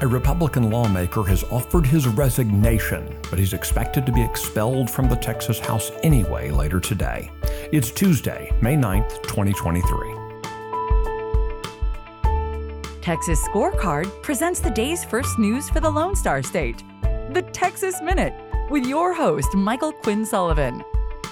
A Republican lawmaker has offered his resignation, but he's expected to be expelled from the Texas House anyway later today. It's Tuesday, May 9th, 2023. Texas Scorecard presents the day's first news for the Lone Star State. The Texas Minute, with your host, Michael Quinn Sullivan.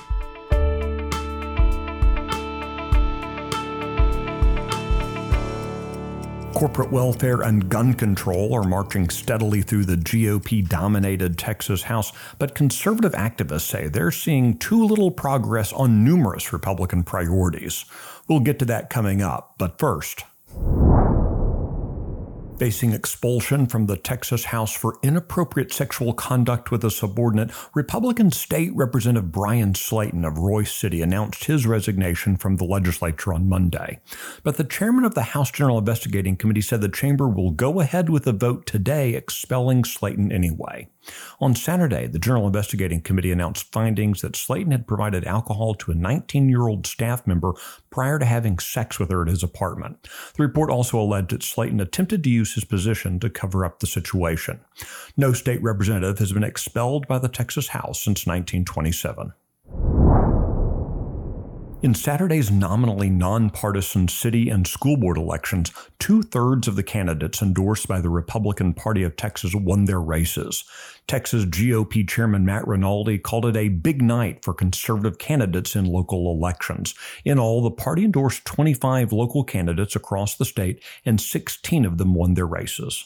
Corporate welfare and gun control are marching steadily through the GOP-dominated Texas House, but conservative activists say they're seeing too little progress on numerous Republican priorities. We'll get to that coming up, but first. Facing expulsion from the Texas House for inappropriate sexual conduct with a subordinate, Republican State Representative Bryan Slaton of Royse City announced his resignation from the legislature on Monday. But the chairman of the House General Investigating Committee said the chamber will go ahead with a vote today expelling Slaton anyway. On Saturday, the General Investigating Committee announced findings that Slaton had provided alcohol to a 19-year-old staff member prior to having sex with her at his apartment. The report also alleged that Slaton attempted to use his position to cover up the situation. No state representative has been expelled by the Texas House since 1927. In Saturday's nominally nonpartisan city and school board elections, 2/3 of the candidates endorsed by the Republican Party of Texas won their races. Texas GOP Chairman Matt Rinaldi called it a big night for conservative candidates in local elections. In all, the party endorsed 25 local candidates across the state, and 16 of them won their races.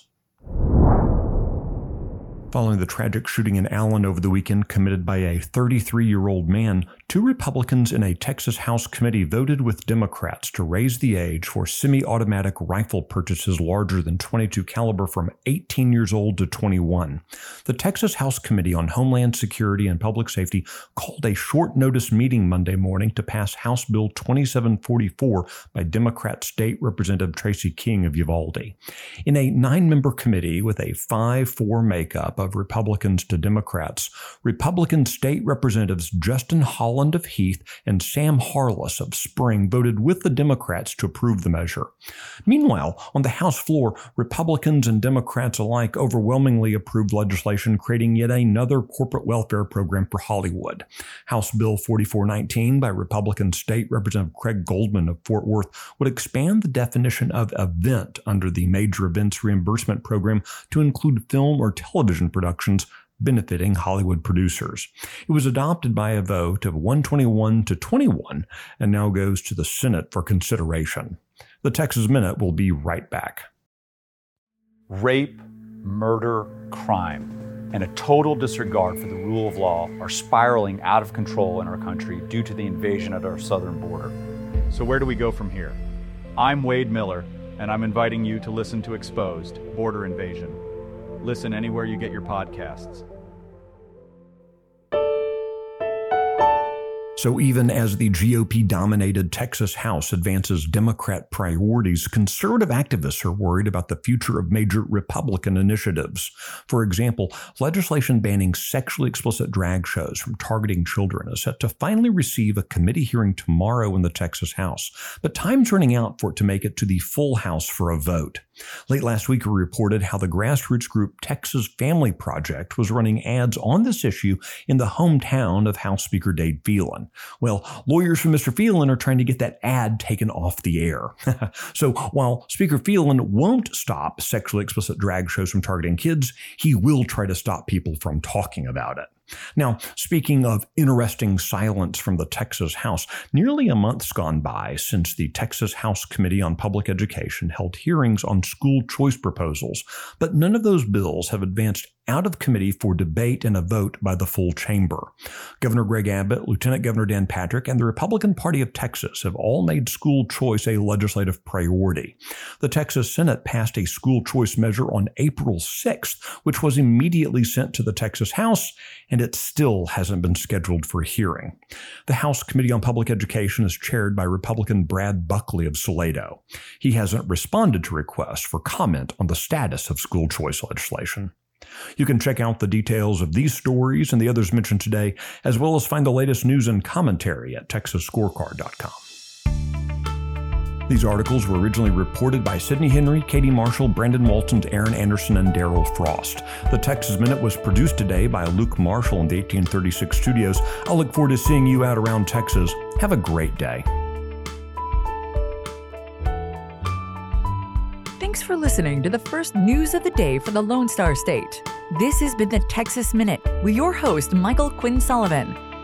Following the tragic shooting in Allen over the weekend committed by a 33-year-old man, 2 Republicans in a Texas House committee voted with Democrats to raise the age for semi-automatic rifle purchases larger than .22 caliber from 18 years old to 21. The Texas House Committee on Homeland Security and Public Safety called a short-notice meeting Monday morning to pass House Bill 2744 by Democrat State Representative Tracy King of Uvalde. In a 9-member committee with a 5-4 makeup of Republicans to Democrats, Republican State Representatives Justin Holland of Heath and Sam Harless of Spring voted with the Democrats to approve the measure. Meanwhile, on the House floor, Republicans and Democrats alike overwhelmingly approved legislation creating yet another corporate welfare program for Hollywood. House Bill 4419 by Republican State Representative Craig Goldman of Fort Worth would expand the definition of event under the Major Events Reimbursement Program to include film or television productions benefiting Hollywood producers. It was adopted by a vote of 121 to 21 and now goes to the Senate for consideration. The Texas Minute will be right back. Rape, murder, crime, and a total disregard for the rule of law are spiraling out of control in our country due to the invasion at our southern border. So where do we go from here? I'm Wade Miller, and I'm inviting you to listen to Exposed: Border Invasion. Listen anywhere you get your podcasts. So even as the GOP-dominated Texas House advances Democrat priorities, conservative activists are worried about the future of major Republican initiatives. For example, legislation banning sexually explicit drag shows from targeting children is set to finally receive a committee hearing tomorrow in the Texas House, but time's running out for it to make it to the full House for a vote. Late last week, we reported how the grassroots group Texas Family Project was running ads on this issue in the hometown of House Speaker Dade Phelan. Well, lawyers for Mr. Phelan are trying to get that ad taken off the air. So while Speaker Phelan won't stop sexually explicit drag shows from targeting kids, he will try to stop people from talking about it. Now, speaking of interesting silence from the Texas House, nearly a month's gone by since the Texas House Committee on Public Education held hearings on school choice proposals, but none of those bills have advanced out of committee for debate and a vote by the full chamber. Governor Greg Abbott, Lieutenant Governor Dan Patrick, and the Republican Party of Texas have all made school choice a legislative priority. The Texas Senate passed a school choice measure on April 6th, which was immediately sent to the Texas House, and it still hasn't been scheduled for a hearing. The House Committee on Public Education is chaired by Republican Brad Buckley of Salado. He hasn't responded to requests for comment on the status of school choice legislation. You can check out the details of these stories and the others mentioned today, as well as find the latest news and commentary at TexasScorecard.com. These articles were originally reported by Sidney Henry, Katie Marshall, Brandon Waltons, Aaron Anderson, and Daryl Frost. The Texas Minute was produced today by Luke Marshall in the 1836 studios. I look forward to seeing you out around Texas. Have a great day. Thanks for listening to the first news of the day for the Lone Star State. This has been the Texas Minute with your host, Michael Quinn Sullivan.